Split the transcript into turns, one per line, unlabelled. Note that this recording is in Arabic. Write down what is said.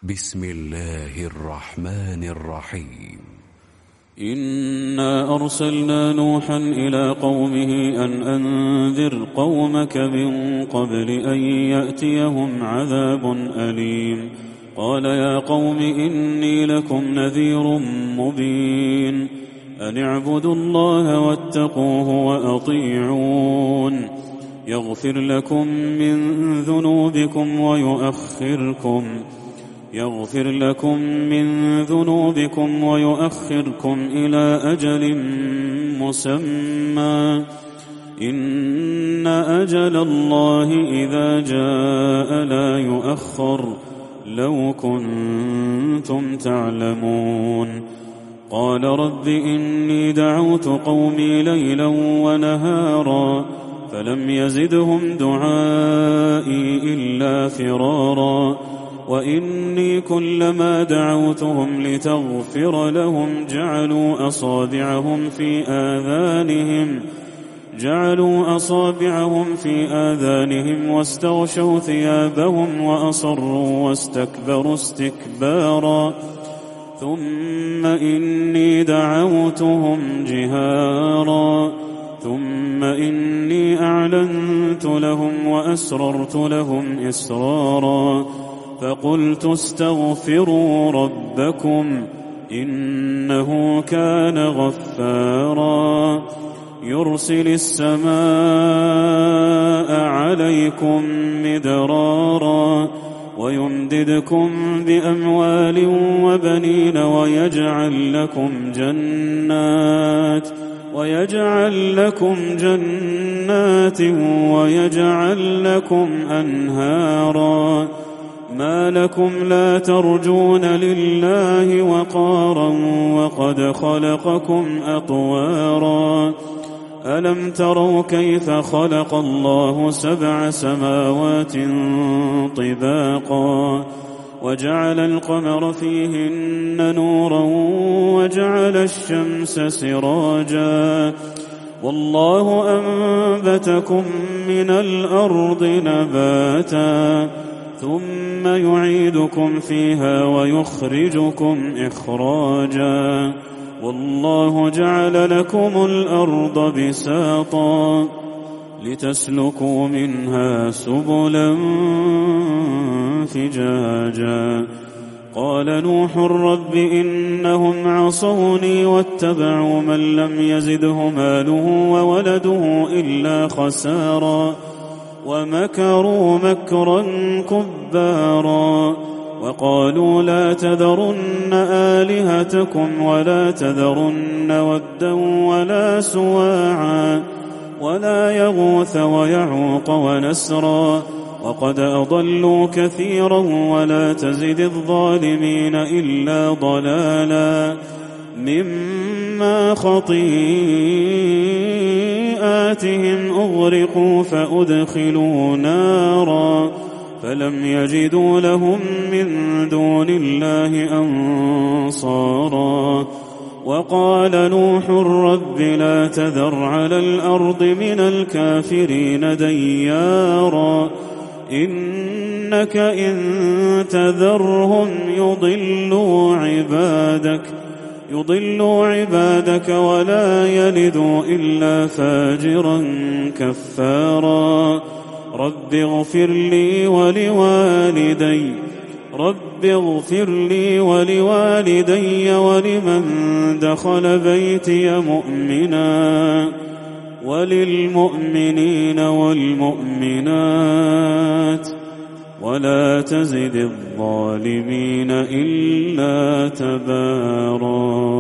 بسم الله الرحمن الرحيم.
إنا أرسلنا نوحا إلى قومه أن أنذر قومك من قبل أن يأتيهم عذاب أليم. قال يا قوم إني لكم نذير مبين أن اعبدوا الله واتقوه وأطيعون يغفر لكم من ذنوبكم ويؤخركم إلى أجل مسمى إن أجل الله إذا جاء لا يؤخر لو كنتم تعلمون. قال رب إني دعوت قومي ليلا ونهارا فلم يزدهم دعائي إلا فرارا وإني كلما دعوتهم لتغفر لهم جعلوا أصابعهم في آذانهم واستغشوا ثيابهم وأصروا واستكبروا استكبارا ثم إني دعوتهم جهارا ثم إني أعلنت لهم وأسررت لهم إسرارا فقلت استغفروا ربكم إنه كان غفارا يرسل السماء عليكم مدرارا ويمددكم بأموال وبنين ويجعل لكم جنات ويجعل لكم أنهارا ما لكم لا ترجون لله وقارا وقد خلقكم أطوارا ألم تروا كيف خلق الله 7 سماوات طباقا وجعل القمر فيهن نورا وجعل الشمس سراجا والله أنبتكم من الأرض نباتا ثم يعيدكم فيها ويخرجكم إخراجا والله جعل لكم الأرض بساطا لتسلكوا منها سبلا فجاجا. قال نوح رب إنهم عصوني واتبعوا من لم يزده ماله وولده إلا خسارا ومكروا مكرا كبارا وقالوا لا تذرن آلهتكم ولا تذرن ودا ولا سواعا ولا يغوث ويعوق ونسرا وقد أضلوا كثيرا ولا تزد الظالمين إلا ضلالا مما خطيئاتهم أغرقوا فأدخلوا نارا فلم يجدوا لهم من دون الله أنصارا. وقال نوح رب لا تذر على الأرض من الكافرين ديارا إنك إن تذرهم يضلوا عبادك ولا يلدوا إلا فاجرا كفارا. رب اغفر لي ولوالدي ولمن دخل بيتي مؤمنا وللمؤمنين والمؤمنات ولا تزد الظالمين إلا تبارا.